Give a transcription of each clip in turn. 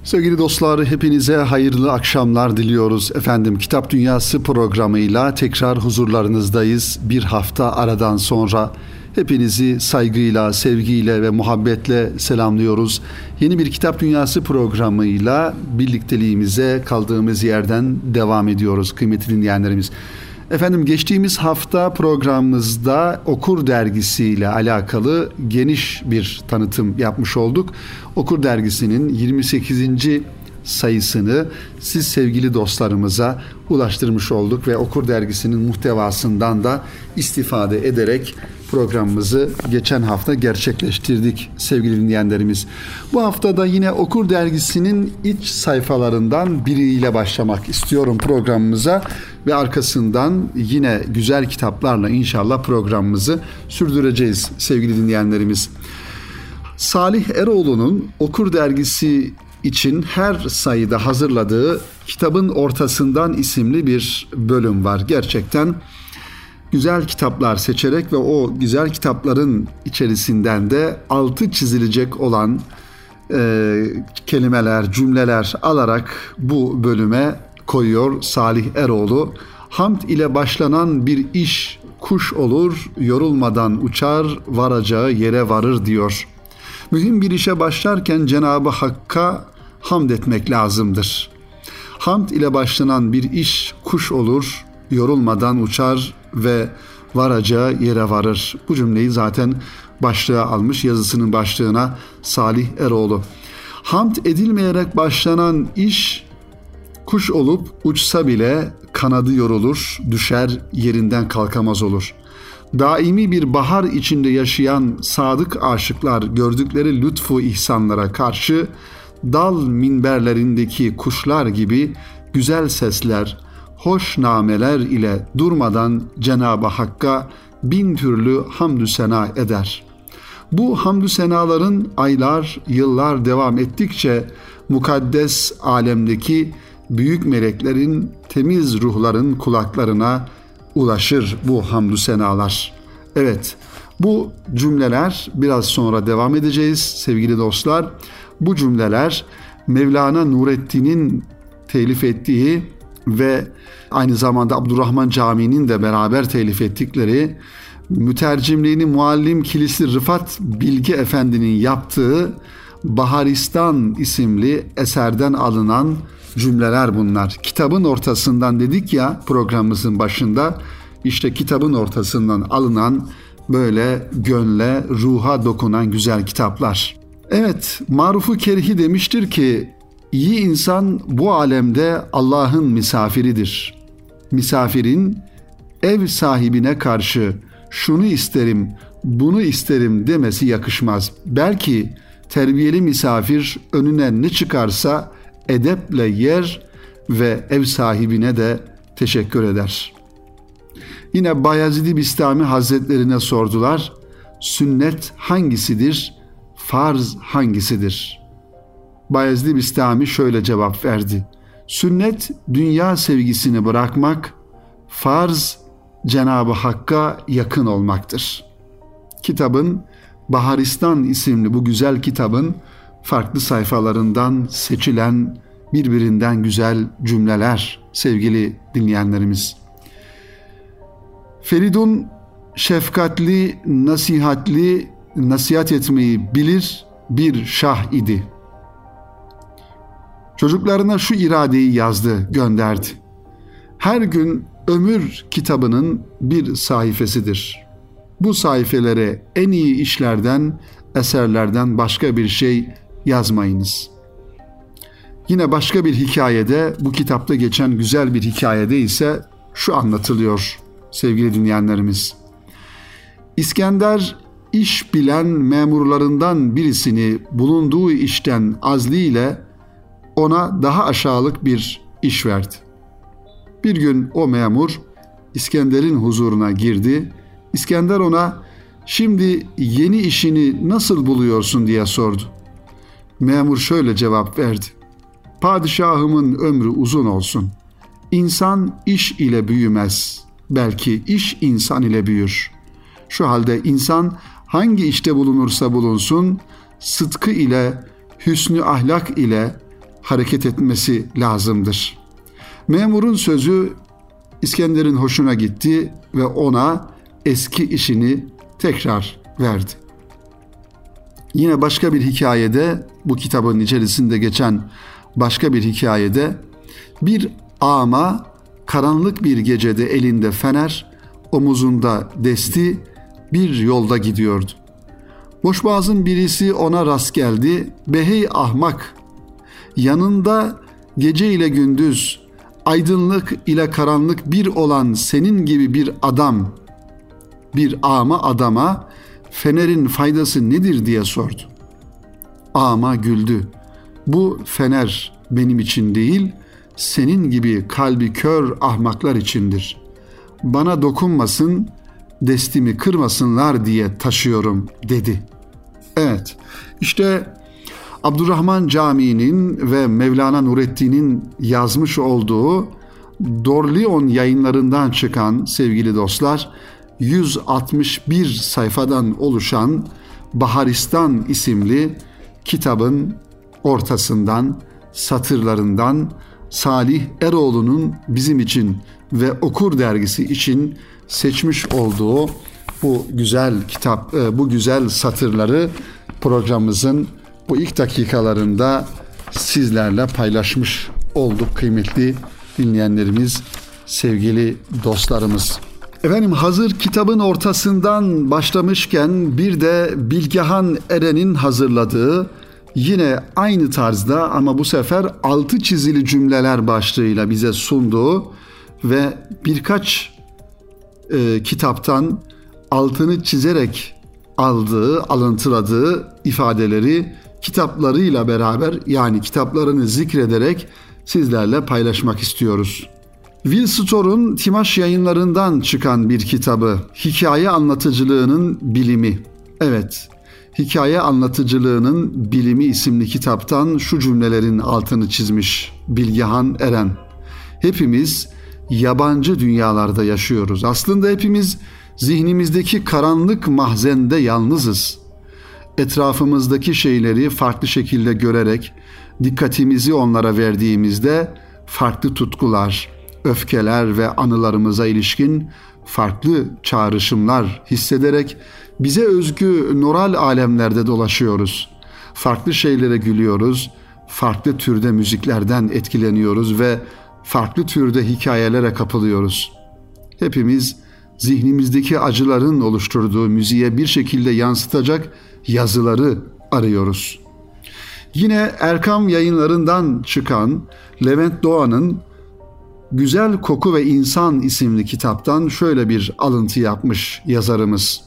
Sevgili dostlar, hepinize hayırlı akşamlar diliyoruz. Efendim, Kitap Dünyası programıyla tekrar huzurlarınızdayız. Bir hafta aradan sonra hepinizi saygıyla, sevgiyle ve muhabbetle selamlıyoruz. Yeni bir Kitap Dünyası programıyla birlikteliğimize kaldığımız yerden devam ediyoruz kıymetli dinleyenlerimiz. Efendim, geçtiğimiz hafta programımızda Okur Dergisi ile alakalı geniş bir tanıtım yapmış olduk. Okur Dergisi'nin 28. sayısını siz sevgili dostlarımıza ulaştırmış olduk ve Okur Dergisi'nin muhtevasından da istifade ederek programımızı geçen hafta gerçekleştirdik sevgili dinleyenlerimiz. Bu hafta da yine Okur Dergisi'nin iç sayfalarından biriyle başlamak istiyorum programımıza ve arkasından yine güzel kitaplarla inşallah programımızı sürdüreceğiz sevgili dinleyenlerimiz. Salih Eroğlu'nun Okur Dergisi için her sayıda hazırladığı Kitabın Ortasından isimli bir bölüm var. Gerçekten güzel kitaplar seçerek ve o güzel kitapların içerisinden de altı çizilecek olan kelimeler, cümleler alarak bu bölüme koyuyor Salih Eroğlu. Hamd ile başlanan bir iş kuş olur, yorulmadan uçar, varacağı yere varır diyor. Mühim bir işe başlarken Cenab-ı Hakk'a hamd etmek lazımdır. Hamd ile başlanan bir iş kuş olur, yorulmadan uçar ve varacağı yere varır. Bu cümleyi zaten başlığa almış, yazısının başlığına Salih Eroğlu. Hamd edilmeyerek başlanan iş kuş olup uçsa bile kanadı yorulur, düşer, yerinden kalkamaz olur. Daimi bir bahar içinde yaşayan sadık aşıklar gördükleri lütfu ihsanlara karşı dal minberlerindeki kuşlar gibi güzel sesler, hoş nameler ile durmadan Cenab-ı Hakk'a bin türlü hamdü sena eder. Bu hamdü senaların aylar, yıllar devam ettikçe mukaddes alemdeki büyük meleklerin, temiz ruhların kulaklarına ulaşır bu hamdü senalar. Evet, bu cümleler biraz sonra devam edeceğiz sevgili dostlar. Bu cümleler Mevlana Nurettin'in telif ettiği ve aynı zamanda Abdurrahman Camii'nin de beraber telif ettikleri, mütercimliğini Muallim Kilisi Rıfat Bilge Efendi'nin yaptığı Baharistan isimli eserden alınan cümleler bunlar. Kitabın ortasından dedik ya programımızın başında, işte kitabın ortasından alınan böyle gönle, ruha dokunan güzel kitaplar. Evet, Maruf-u Kerhi demiştir ki, iyi insan bu alemde Allah'ın misafiridir. Misafirin ev sahibine karşı şunu isterim, bunu isterim demesi yakışmaz. Belki terbiyeli misafir önüne ne çıkarsa edeple yer ve ev sahibine de teşekkür eder. Yine Bayezid Bistami Hazretlerine sordular, sünnet hangisidir, farz hangisidir? Bayezid Bistami şöyle cevap verdi. Sünnet dünya sevgisini bırakmak, farz Cenab-ı Hakk'a yakın olmaktır. Kitabın Baharistan isimli bu güzel kitabın farklı sayfalarından seçilen birbirinden güzel cümleler sevgili dinleyenlerimiz. Feridun şefkatli, nasihatli, nasihat etmeyi bilir bir şah idi. Çocuklarına şu iradeyi yazdı, gönderdi. Her gün ömür kitabının bir sayfasıdır. Bu sayfelere en iyi işlerden, eserlerden başka bir şey yazmayınız. Yine başka bir hikayede, bu kitapta geçen güzel bir hikayede ise şu anlatılıyor sevgili dinleyenlerimiz. İskender iş bilen memurlarından birisini bulunduğu işten azliyle ona daha aşağılık bir iş verdi. Bir gün o memur İskender'in huzuruna girdi. İskender ona "Şimdi yeni işini nasıl buluyorsun?" diye sordu. Memur şöyle cevap verdi. "Padişahımın ömrü uzun olsun. İnsan iş ile büyümez. Belki iş insan ile büyür. Şu halde insan hangi işte bulunursa bulunsun, sıdkı ile, hüsnü ahlak ile, hareket etmesi lazımdır. Memurun sözü İskender'in hoşuna gitti ve ona eski işini tekrar verdi. Yine başka bir hikayede, bu kitabın içerisinde geçen başka bir hikayede, bir ağama karanlık bir gecede elinde fener, omuzunda desti bir yolda gidiyordu. Boşboğazın birisi ona rast geldi. "Behey ahmak, yanında gece ile gündüz, aydınlık ile karanlık bir olan senin gibi bir adam, bir adama fenerin faydası nedir?" diye sordu. Ağama güldü. "Bu fener benim için değil, senin gibi kalbi kör ahmaklar içindir. Bana dokunmasın, destimi kırmasınlar diye taşıyorum," dedi. Evet, işte Abdurrahman Camii'nin ve Mevlana Nurettin'in yazmış olduğu Dorleon yayınlarından çıkan, sevgili dostlar, 161 sayfadan oluşan Baharistan isimli kitabın ortasından, satırlarından Salih Eroğlu'nun bizim için ve Okur dergisi için seçmiş olduğu bu güzel kitap, bu güzel satırları programımızın bu ilk dakikalarında sizlerle paylaşmış olduk kıymetli dinleyenlerimiz, sevgili dostlarımız. Efendim, hazır kitabın ortasından başlamışken bir de Bilgehan Eren'in hazırladığı, yine aynı tarzda ama bu sefer altı çizili cümleler başlığıyla bize sunduğu ve birkaç kitaptan altını çizerek aldığı, alıntıladığı ifadeleri kitaplarıyla beraber, yani kitaplarını zikrederek sizlerle paylaşmak istiyoruz. Will Storr'un Timaş yayınlarından çıkan bir kitabı, Hikaye Anlatıcılığının Bilimi. Evet, Hikaye Anlatıcılığının Bilimi isimli kitaptan şu cümlelerin altını çizmiş Bilgehan Eren. Hepimiz yabancı dünyalarda yaşıyoruz. Aslında hepimiz zihnimizdeki karanlık mahzende yalnızız. Etrafımızdaki şeyleri farklı şekilde görerek dikkatimizi onlara verdiğimizde farklı tutkular, öfkeler ve anılarımıza ilişkin farklı çağrışımlar hissederek bize özgü nöral alemlerde dolaşıyoruz. Farklı şeylere gülüyoruz, farklı türde müziklerden etkileniyoruz ve farklı türde hikayelere kapılıyoruz. Hepimiz zihnimizdeki acıların oluşturduğu müziğe bir şekilde yansıtacak yazıları arıyoruz. Yine Erkam yayınlarından çıkan Levent Doğan'ın Güzel Koku ve İnsan isimli kitaptan şöyle bir alıntı yapmış yazarımız.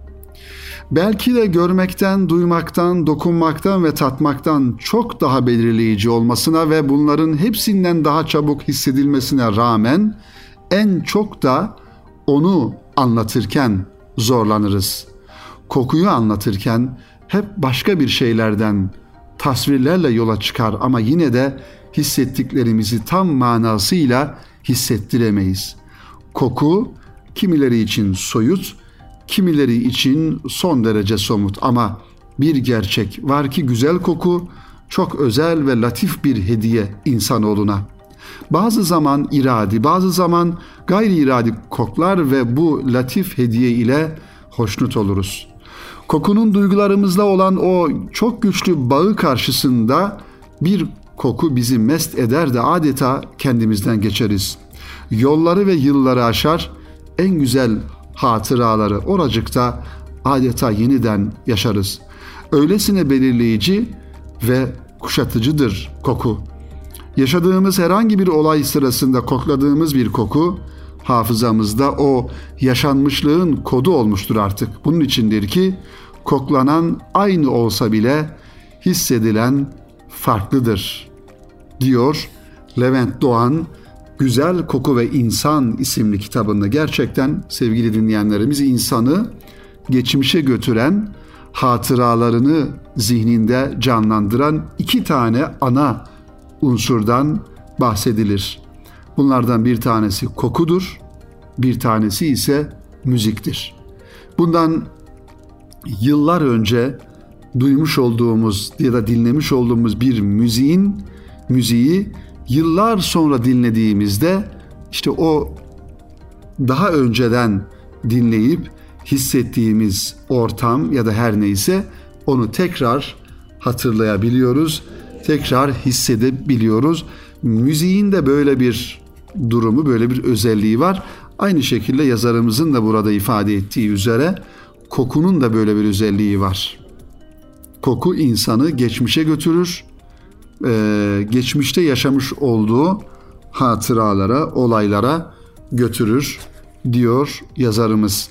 Belki de görmekten, duymaktan, dokunmaktan ve tatmaktan çok daha belirleyici olmasına ve bunların hepsinden daha çabuk hissedilmesine rağmen en çok da onu anlatırken zorlanırız. Kokuyu anlatırken hep başka bir şeylerden, tasvirlerle yola çıkar ama yine de hissettiklerimizi tam manasıyla hissettiremeyiz. Koku kimileri için soyut, kimileri için son derece somut ama bir gerçek var ki güzel koku çok özel ve latif bir hediye insanoğluna. Bazı zaman iradi, bazı zaman gayri iradi koklar ve bu latif hediye ile hoşnut oluruz. Kokunun duygularımızla olan o çok güçlü bağı karşısında bir koku bizi mest eder de adeta kendimizden geçeriz. Yolları ve yılları aşar, en güzel hatıraları oracıkta adeta yeniden yaşarız. Öylesine belirleyici ve kuşatıcıdır koku. Yaşadığımız herhangi bir olay sırasında kokladığımız bir koku, hafızamızda o yaşanmışlığın kodu olmuştur artık. Bunun içindir ki koklanan aynı olsa bile hissedilen farklıdır, diyor Levent Doğan Güzel Koku ve İnsan isimli kitabında. Gerçekten sevgili dinleyenlerimiz, insanı geçmişe götüren, hatıralarını zihninde canlandıran iki tane ana unsurdan bahsedilir. Bunlardan bir tanesi kokudur, bir tanesi ise müziktir. Bundan yıllar önce duymuş olduğumuz ya da dinlemiş olduğumuz bir müziğin müziği yıllar sonra dinlediğimizde işte o daha önceden dinleyip hissettiğimiz ortam ya da her neyse onu tekrar hatırlayabiliyoruz, tekrar hissedebiliyoruz. Müziğin de böyle bir durumu, böyle bir özelliği var. Aynı şekilde yazarımızın da burada ifade ettiği üzere kokunun da böyle bir özelliği var. Koku insanı geçmişe götürür, geçmişte yaşamış olduğu hatıralara, olaylara götürür diyor yazarımız.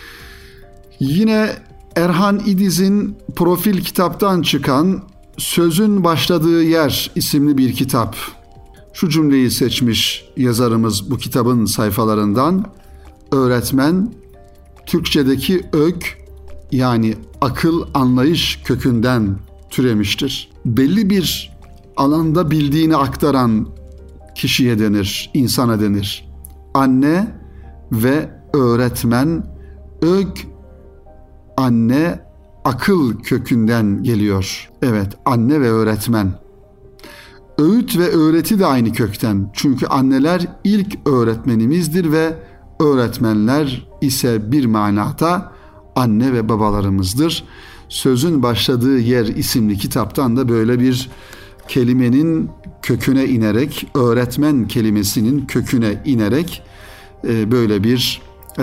Yine Erhan İdiz'in Profil kitaptan çıkan Sözün Başladığı Yer isimli bir kitap. Şu cümleyi seçmiş yazarımız bu kitabın sayfalarından. Öğretmen, Türkçedeki ök yani akıl anlayış kökünden türemiştir. Belli bir alanda bildiğini aktaran kişiye denir, insana denir. Anne ve öğretmen, ök, anne, akıl kökünden geliyor. Evet, anne ve öğretmen. Öğüt ve öğreti de aynı kökten. Çünkü anneler ilk öğretmenimizdir ve öğretmenler ise bir manada anne ve babalarımızdır. Sözün Başladığı Yer isimli kitaptan da böyle bir kelimenin köküne inerek, öğretmen kelimesinin köküne inerek böyle bir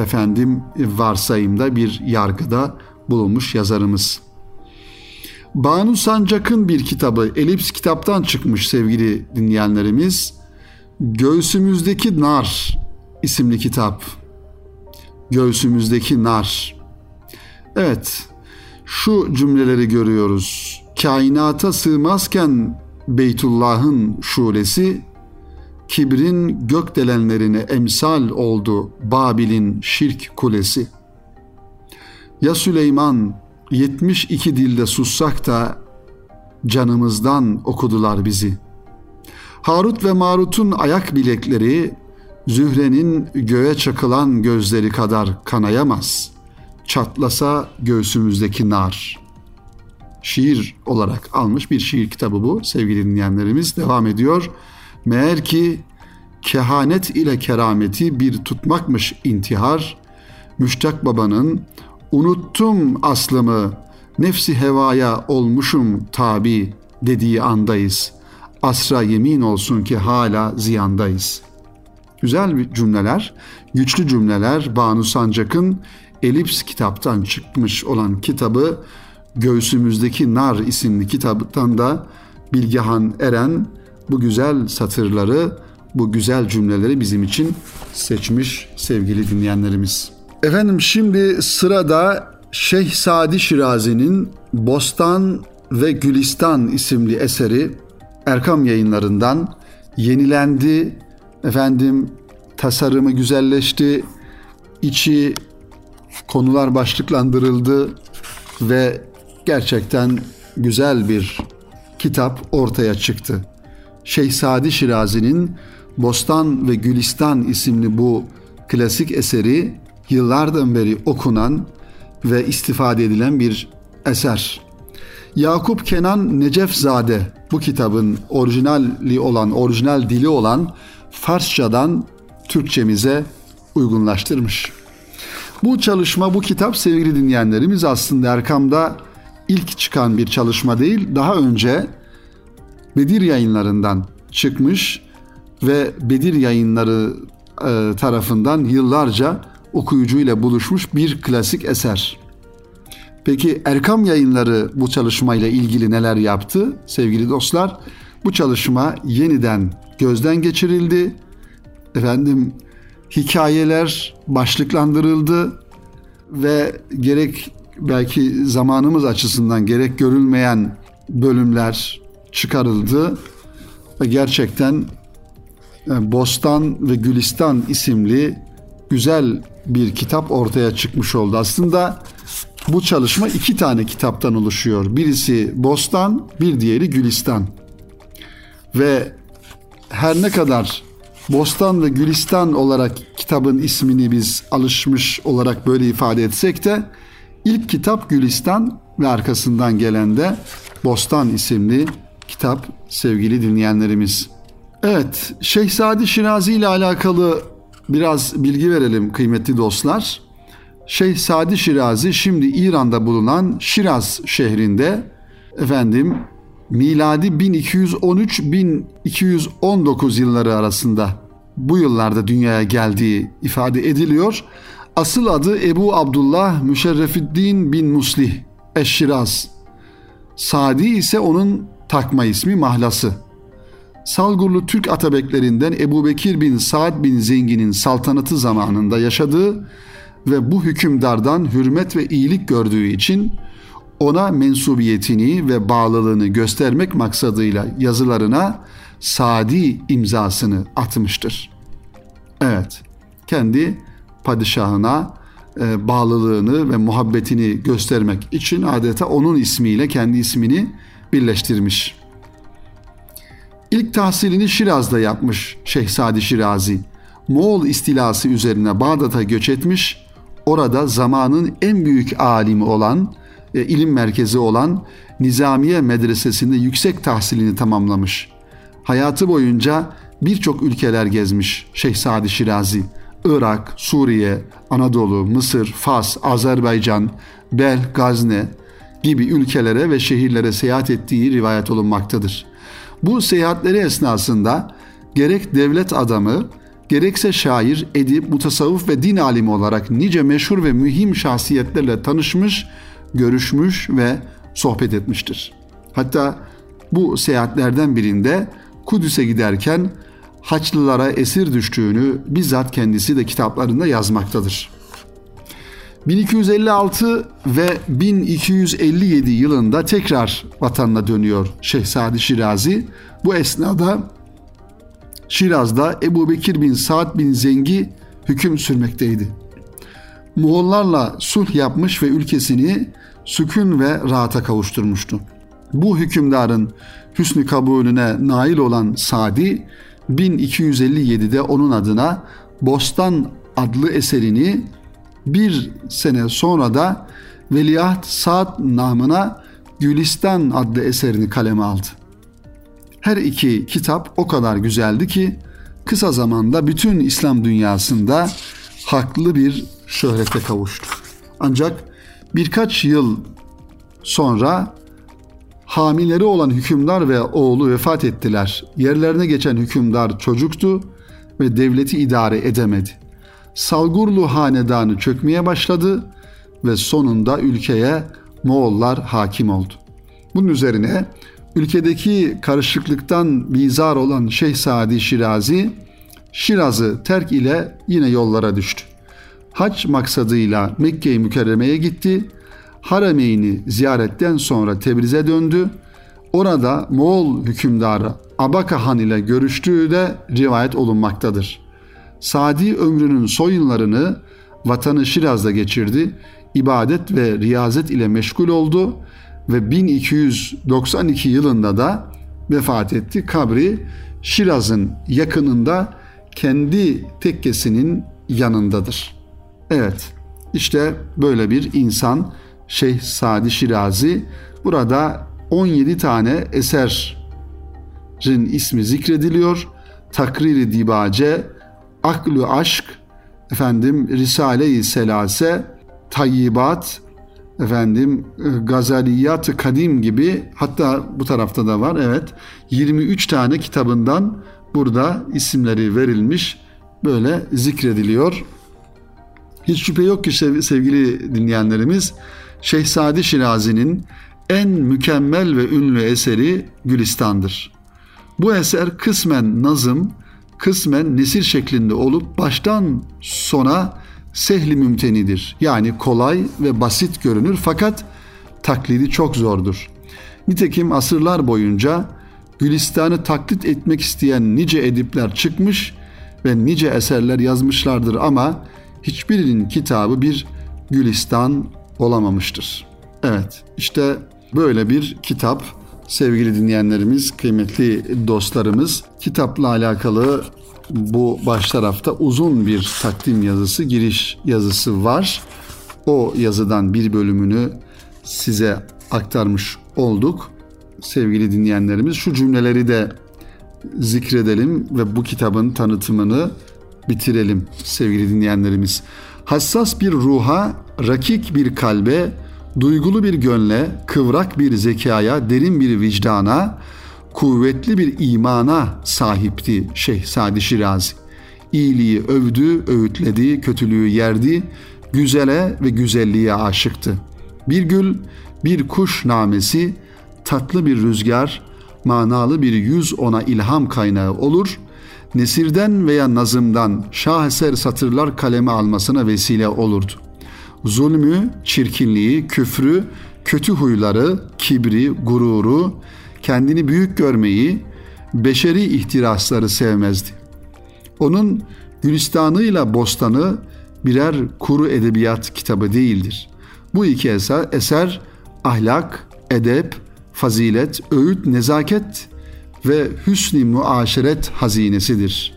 varsayımda, bir yargıda bulunmuş yazarımız. Banu Sancak'ın bir kitabı, Elips kitaptan çıkmış sevgili dinleyenlerimiz. Göğsümüzdeki Nar isimli kitap. Göğsümüzdeki nar. Evet, şu cümleleri görüyoruz. Kainata sığmazken Beytullah'ın şulesi, kibrin gökdelenlerine emsal oldu Babil'in şirk kulesi. Ya Süleyman 72 dilde sussak da canımızdan okudular bizi. Harut ve Marut'un ayak bilekleri Zühre'nin göğe çakılan gözleri kadar kanayamaz. Çatlasa göğsümüzdeki nar. Şiir olarak almış bir şiir kitabı bu sevgili dinleyenlerimiz. Devam ediyor. Meğer ki kehanet ile kerameti bir tutmakmış intihar. Müştak babanın unuttum aslımı, nefsi hevaya olmuşum tabi dediği andayız. Asra yemin olsun ki hala ziyandayız. Güzel cümleler, güçlü cümleler. Banu Sancak'ın Elips kitaptan çıkmış olan kitabı Göğsümüzdeki Nar isimli kitaptan da Bilgehan Eren bu güzel satırları, bu güzel cümleleri bizim için seçmiş sevgili dinleyenlerimiz. Efendim şimdi sırada Şeyh Sadi Şirazi'nin Bostan ve Gülistan isimli eseri Erkam Yayınları'ndan yenilendi. Tasarımı güzelleşti, içi konular başlıklandırıldı ve gerçekten güzel bir kitap ortaya çıktı. Şeyh Sadi Şirazi'nin Bostan ve Gülistan isimli bu klasik eseri yıllardan beri okunan ve istifade edilen bir eser. Yakup Kenan Necefzade bu kitabın orijinal dili olan Farsçadan Türkçemize uygunlaştırmış. Bu çalışma, bu kitap sevgili dinleyenlerimiz aslında Erkam'da ilk çıkan bir çalışma değil. Daha önce Bedir Yayınları'ndan çıkmış ve Bedir Yayınları tarafından yıllarca okuyucuyla buluşmuş bir klasik eser. Peki Erkam Yayınları bu çalışmayla ilgili neler yaptı sevgili dostlar? Bu çalışma yeniden gözden geçirildi. Hikayeler başlıklandırıldı ve gerek belki zamanımız açısından gerek görülmeyen bölümler çıkarıldı ve gerçekten Bostan ve Gülistan isimli güzel bir kitap ortaya çıkmış oldu. Aslında bu çalışma 2 tane kitaptan oluşuyor. Birisi Bostan, bir diğeri Gülistan. Ve her ne kadar Bostan ve Gülistan olarak kitabın ismini biz alışmış olarak böyle ifade etsek de ilk kitap Gülistan ve arkasından gelen de Bostan isimli kitap sevgili dinleyenlerimiz. Evet, Şeyh Sadi Şirazi ile alakalı biraz bilgi verelim kıymetli dostlar. Şeyh Sadi Şirazi şimdi İran'da bulunan Şiraz şehrinde miladi 1213-1219 yılları arasında bu yıllarda dünyaya geldiği ifade ediliyor. Asıl adı Ebu Abdullah Müşerrefüddin bin Muslih Eşşiraz. Sadi ise onun takma ismi, mahlası. Salgurlu Türk atabeklerinden Ebu Bekir bin Saad bin Zengin'in saltanatı zamanında yaşadığı ve bu hükümdardan hürmet ve iyilik gördüğü için ona mensubiyetini ve bağlılığını göstermek maksadıyla yazılarına Sadi imzasını atmıştır. Evet, kendi padişahına bağlılığını ve muhabbetini göstermek için adeta onun ismiyle kendi ismini birleştirmiş. İlk tahsilini Şiraz'da yapmış Şeyh Sadi Şirazi. Moğol istilası üzerine Bağdat'a göç etmiş. Orada zamanın en büyük alimi olan, ilim merkezi olan Nizamiye Medresesi'nde yüksek tahsilini tamamlamış. Hayatı boyunca birçok ülkeler gezmiş Şeyh Sadi Şirazi. Irak, Suriye, Anadolu, Mısır, Fas, Azerbaycan, Bel, Gazne gibi ülkelere ve şehirlere seyahat ettiği rivayet olunmaktadır. Bu seyahatleri esnasında gerek devlet adamı, gerekse şair, edip, mutasavvıf ve din alimi olarak nice meşhur ve mühim şahsiyetlerle tanışmış, görüşmüş ve sohbet etmiştir. Hatta bu seyahatlerden birinde Kudüs'e giderken Haçlılara esir düştüğünü bizzat kendisi de kitaplarında yazmaktadır. 1256 ve 1257 yılında tekrar vatanına dönüyor Şeyh Sadi Şirazi. Bu esnada Şiraz'da Ebu Bekir bin Saad bin Zengi hüküm sürmekteydi. Moğollarla sulh yapmış ve ülkesini sükun ve rahata kavuşturmuştu. Bu hükümdarın hüsnü kabulüne nail olan Sadi, 1257'de onun adına Bostan adlı eserini, bir sene sonra da Veliaht Saad namına Gülistan adlı eserini kaleme aldı. Her iki kitap o kadar güzeldi ki kısa zamanda bütün İslam dünyasında haklı bir şöhrete kavuştu. Ancak birkaç yıl sonra hamileri olan hükümdar ve oğlu vefat ettiler. Yerlerine geçen hükümdar çocuktu ve devleti idare edemedi. Salgurlu hanedanı çökmeye başladı ve sonunda ülkeye Moğollar hakim oldu. Bunun üzerine ülkedeki karışıklıktan bizar olan Şeyh Sadi Şirazi, Şiraz'ı terk ile yine yollara düştü. Hac maksadıyla Mekke-i Mükerreme'ye gitti. Harameyni ziyaretten sonra Tebriz'e döndü. Orada Moğol hükümdarı Abaka Han ile görüştüğü de rivayet olunmaktadır. Sadi ömrünün son yıllarını vatanı Şiraz'da geçirdi. İbadet ve riyazet ile meşgul oldu ve 1292 yılında da vefat etti. Kabri Şiraz'ın yakınında kendi tekkesinin yanındadır. Evet, işte böyle bir insan Şeyh Sadi Şirazi. Burada 17 tane eserin ismi zikrediliyor. Takrir-i Dibace, Akl-ü Aşk, Risale-i Selase, Tayyibat, Gazaliyat-ı Kadim gibi, hatta bu tarafta da var, evet, 23 tane kitabından burada isimleri verilmiş, böyle zikrediliyor. Hiç şüphe yok ki sevgili dinleyenlerimiz, Şeyh Sadi Şirazi'nin en mükemmel ve ünlü eseri Gülistan'dır. Bu eser kısmen nazım, kısmen nesir şeklinde olup baştan sona sehli mümtenidir. Yani kolay ve basit görünür fakat taklidi çok zordur. Nitekim asırlar boyunca Gülistan'ı taklit etmek isteyen nice edipler çıkmış ve nice eserler yazmışlardır ama hiçbirinin kitabı bir Gülistan olamamıştır. Evet, işte böyle bir kitap sevgili dinleyenlerimiz, kıymetli dostlarımız. Kitapla alakalı bu baş tarafta uzun bir takdim yazısı, giriş yazısı var. O yazıdan bir bölümünü size aktarmış olduk. sevgili dinleyenlerimiz. Şu cümleleri de zikredelim ve bu kitabın tanıtımını bitirelim sevgili dinleyenlerimiz. Hassas bir ruha, rakik bir kalbe, duygulu bir gönle, kıvrak bir zekaya, derin bir vicdana, kuvvetli bir imana sahipti Şeyh Sadi Şirazi. İyiliği övdü, öğütledi, kötülüğü yerdi, güzele ve güzelliğe aşıktı. Bir gül, bir kuş namesi, tatlı bir rüzgar, manalı bir yüz ona ilham kaynağı olur, nesirden veya nazımdan şaheser satırlar kaleme almasına vesile olurdu. Zulmü, çirkinliği, küfrü, kötü huyları, kibri, gururu, kendini büyük görmeyi, beşeri ihtirasları sevmezdi. Onun Gülistanı'yla Bostanı birer kuru edebiyat kitabı değildir. Bu iki eser ahlak, edep, fazilet, öğüt, nezaket ve hüsn-i muaşeret hazinesidir.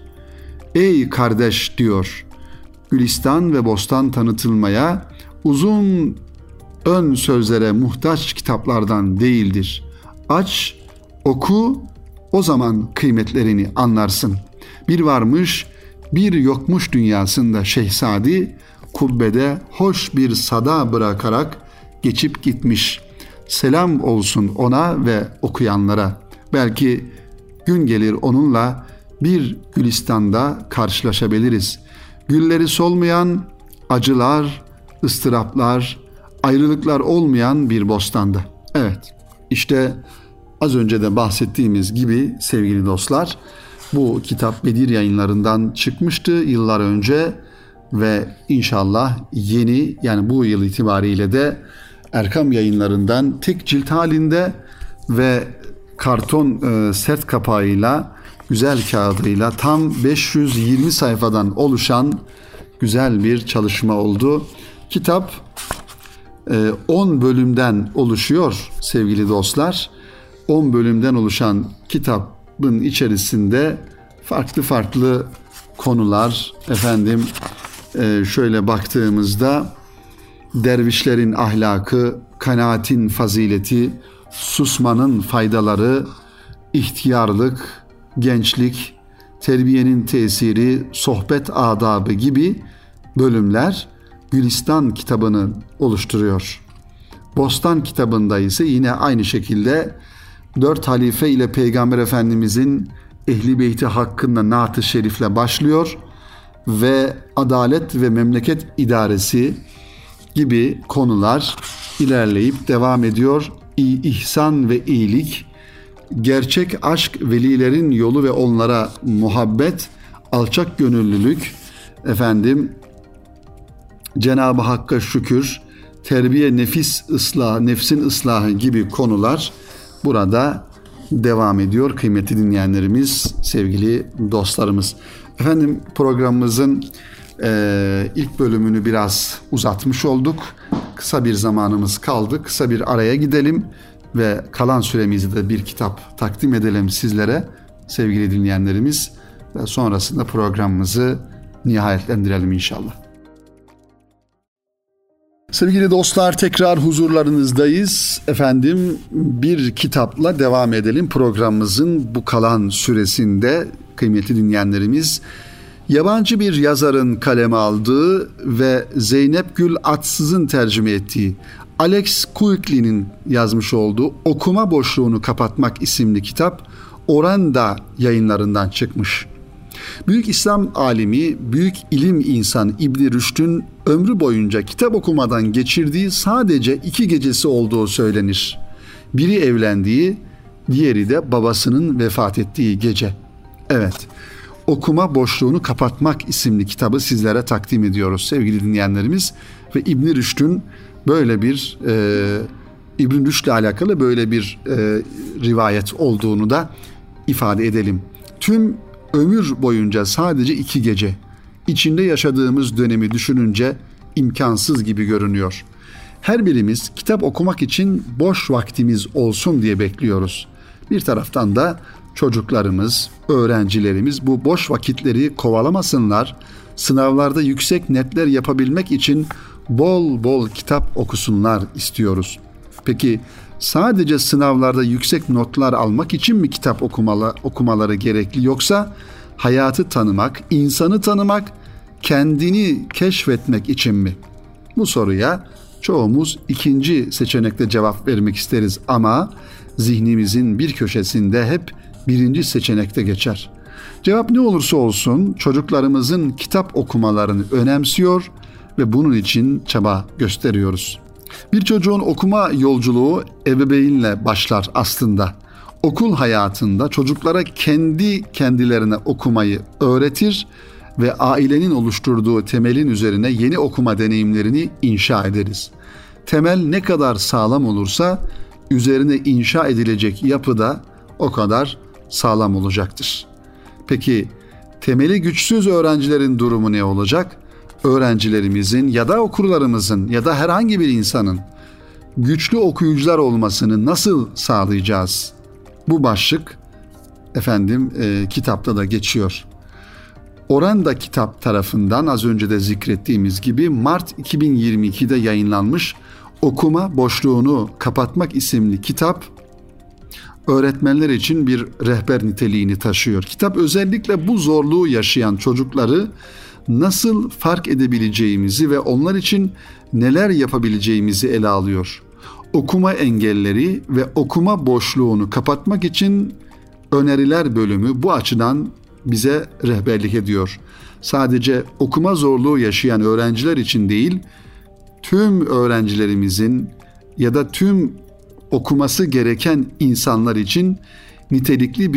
Ey kardeş diyor, Gülistan ve Bostan tanıtılmaya, uzun ön sözlere muhtaç kitaplardan değildir. Aç, oku, o zaman kıymetlerini anlarsın. Bir varmış, bir yokmuş dünyasında Şehzadi, kubbede hoş bir sada bırakarak geçip gitmiş. Selam olsun ona ve okuyanlara. Belki gün gelir onunla bir Gülistan'da karşılaşabiliriz. Gülleri solmayan, acılar, ıstıraplar, ayrılıklar olmayan bir bostanda. Evet, işte az önce de bahsettiğimiz gibi sevgili dostlar, bu kitap Bedir Yayınları'ndan çıkmıştı yıllar önce ve inşallah yeni, yani bu yıl itibariyle de Erkam Yayınları'ndan tek cilt halinde ve karton sert kapağıyla, güzel kağıdıyla tam 520 sayfadan oluşan güzel bir çalışma oldu. Kitap 10 bölümden oluşuyor sevgili dostlar. 10 bölümden oluşan kitabın içerisinde farklı konular, şöyle baktığımızda dervişlerin ahlakı, kanaatin fazileti, susmanın faydaları, ihtiyarlık, gençlik, terbiyenin tesiri, sohbet adabı gibi bölümler Gülistan kitabını oluşturuyor. Bostan kitabında ise yine aynı şekilde 4 halife ile Peygamber Efendimizin Ehli Beyti hakkında naat-ı şerifle başlıyor ve adalet ve memleket idaresi gibi konular ilerleyip devam ediyor. İhsan ve iyilik, gerçek aşk, velilerin yolu ve onlara muhabbet, alçak gönüllülük, Cenab-ı Hakk'a şükür, terbiye, nefsin ıslahı gibi konular burada devam ediyor kıymetli dinleyenlerimiz, sevgili dostlarımız. Programımızın ilk bölümünü biraz uzatmış olduk. Kısa bir zamanımız kaldı. Kısa bir araya gidelim ve kalan süremizi de bir kitap takdim edelim sizlere sevgili dinleyenlerimiz ve sonrasında programımızı nihayetlendirelim inşallah. Sevgili dostlar, tekrar huzurlarınızdayız. Bir kitapla devam edelim programımızın bu kalan süresinde kıymetli dinleyenlerimiz. Yabancı bir yazarın kaleme aldığı ve Zeynep Gül Atsız'ın tercüme ettiği, Alex Quigley'nin yazmış olduğu Okuma Boşluğunu Kapatmak isimli kitap Oranda Yayınları'ndan çıkmış. Büyük İslam alimi, büyük ilim insanı İbn Rüşd'ün ömrü boyunca kitap okumadan geçirdiği sadece 2 gecesi olduğu söylenir. Biri evlendiği, diğeri de babasının vefat ettiği gece. Evet, Okuma Boşluğunu Kapatmak isimli kitabı sizlere takdim ediyoruz sevgili dinleyenlerimiz. Ve İbn Rüşd'ün böyle bir İbn Rüşd'le alakalı böyle bir rivayet olduğunu da ifade edelim. Tüm ömür boyunca sadece 2 gece. İçinde yaşadığımız dönemi düşününce imkansız gibi görünüyor. Her birimiz kitap okumak için boş vaktimiz olsun diye bekliyoruz. Bir taraftan da çocuklarımız, öğrencilerimiz bu boş vakitleri kovalamasınlar, sınavlarda yüksek netler yapabilmek için bol bol kitap okusunlar istiyoruz. Peki Sadece sınavlarda yüksek notlar almak için mi kitap okumaları gerekli, yoksa hayatı tanımak, insanı tanımak, kendini keşfetmek için mi? Bu soruya çoğumuz ikinci seçenekte cevap vermek isteriz ama zihnimizin bir köşesinde hep birinci seçenekte geçer. Cevap ne olursa olsun çocuklarımızın kitap okumalarını önemsiyor ve bunun için çaba gösteriyoruz. Bir çocuğun okuma yolculuğu ebeveynle başlar aslında. Okul hayatında çocuklara kendilerine okumayı öğretir ve ailenin oluşturduğu temelin üzerine yeni okuma deneyimlerini inşa ederiz. Temel ne kadar sağlam olursa üzerine inşa edilecek yapı da o kadar sağlam olacaktır. Peki temeli güçsüz öğrencilerin durumu ne olacak? Öğrencilerimizin ya da okurlarımızın ya da herhangi bir insanın güçlü okuyucular olmasını nasıl sağlayacağız? Bu başlık kitapta da geçiyor. Orenda Kitap tarafından az önce de zikrettiğimiz gibi Mart 2022'de yayınlanmış Okuma Boşluğunu Kapatmak isimli kitap öğretmenler için bir rehber niteliğini taşıyor. Kitap özellikle bu zorluğu yaşayan çocukları nasıl fark edebileceğimizi ve onlar için neler yapabileceğimizi ele alıyor. Okuma engelleri ve okuma boşluğunu kapatmak için öneriler bölümü bu açıdan bize rehberlik ediyor. Sadece okuma zorluğu yaşayan öğrenciler için değil, tüm öğrencilerimizin ya da tüm okuması gereken insanlar için nitelikli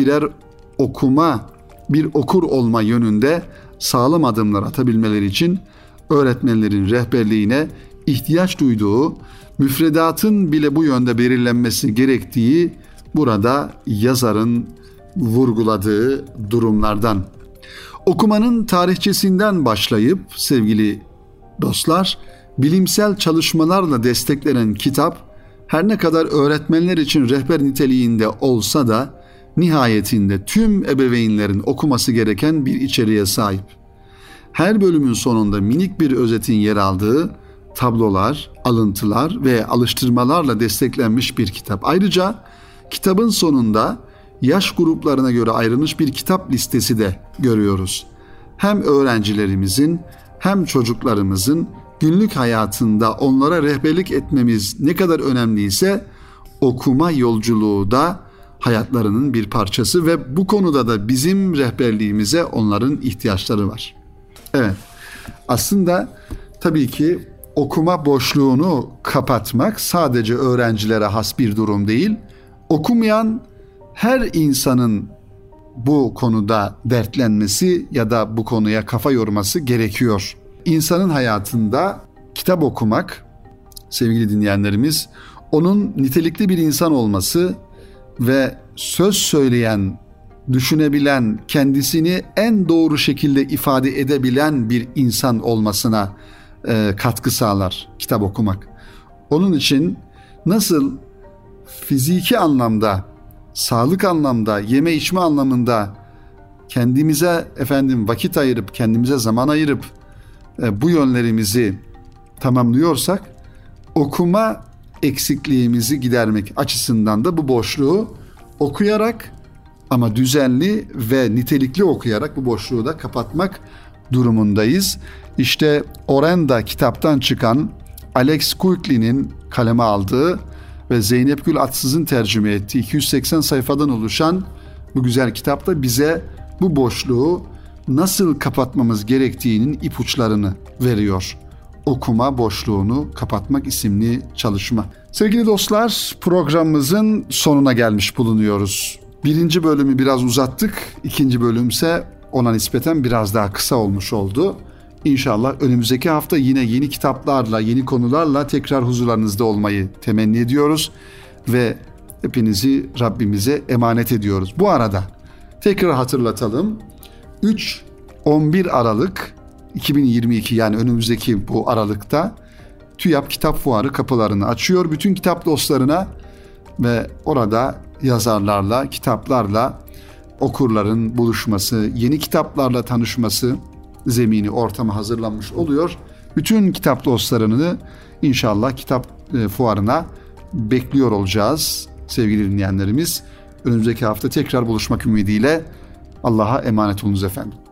bir okur olma yönünde sağlam adımlar atabilmeleri için öğretmenlerin rehberliğine ihtiyaç duyduğu, müfredatın bile bu yönde belirlenmesi gerektiği burada yazarın vurguladığı durumlardan. Okumanın tarihçesinden başlayıp sevgili dostlar, bilimsel çalışmalarla desteklenen kitap her ne kadar öğretmenler için rehber niteliğinde olsa da nihayetinde tüm ebeveynlerin okuması gereken bir içeriğe sahip. Her bölümün sonunda minik bir özetin yer aldığı tablolar, alıntılar ve alıştırmalarla desteklenmiş bir kitap. Ayrıca kitabın sonunda yaş gruplarına göre ayrılmış bir kitap listesi de görüyoruz. Hem öğrencilerimizin hem çocuklarımızın günlük hayatında onlara rehberlik etmemiz ne kadar önemliyse okuma yolculuğu da hayatlarının bir parçası ve bu konuda da bizim rehberliğimize onların ihtiyaçları var. Evet, aslında tabii ki okuma boşluğunu kapatmak sadece öğrencilere has bir durum değil. Okumayan her insanın bu konuda dertlenmesi ya da bu konuya kafa yorması gerekiyor. İnsanın hayatında kitap okumak, sevgili dinleyenlerimiz, onun nitelikli bir insan olması ve söz söyleyen, düşünebilen, kendisini en doğru şekilde ifade edebilen bir insan olmasına katkı sağlar kitap okumak. Onun için nasıl fiziki anlamda, sağlık anlamda, yeme içme anlamında kendimize vakit ayırıp, kendimize zaman ayırıp bu yönlerimizi tamamlıyorsak, okuma eksikliğimizi gidermek açısından da bu boşluğu okuyarak ama düzenli ve nitelikli okuyarak bu boşluğu da kapatmak durumundayız. İşte Orenda kitaptan çıkan Alex Quigley'nin kaleme aldığı ve Zeynep Gül Atsız'ın tercüme ettiği 280 sayfadan oluşan bu güzel kitapta bize bu boşluğu nasıl kapatmamız gerektiğinin ipuçlarını veriyor. Okuma boşluğunu kapatmak isimli çalışma. Sevgili dostlar, programımızın sonuna gelmiş bulunuyoruz. Birinci bölümü biraz uzattık. İkinci bölümse ona nispeten biraz daha kısa olmuş oldu. İnşallah önümüzdeki hafta yine yeni kitaplarla, yeni konularla tekrar huzurlarınızda olmayı temenni ediyoruz. Ve hepinizi Rabbimize emanet ediyoruz. Bu arada tekrar hatırlatalım. 3-11 Aralık 2022, yani önümüzdeki bu Aralık'ta TÜYAP Kitap Fuarı kapılarını açıyor bütün kitap dostlarına ve orada yazarlarla, kitaplarla okurların buluşması, yeni kitaplarla tanışması zemini, ortamı hazırlanmış oluyor. Bütün kitap dostlarını inşallah kitap fuarına bekliyor olacağız sevgili dinleyenlerimiz. Önümüzdeki hafta tekrar buluşmak ümidiyle Allah'a emanet olunuz efendim.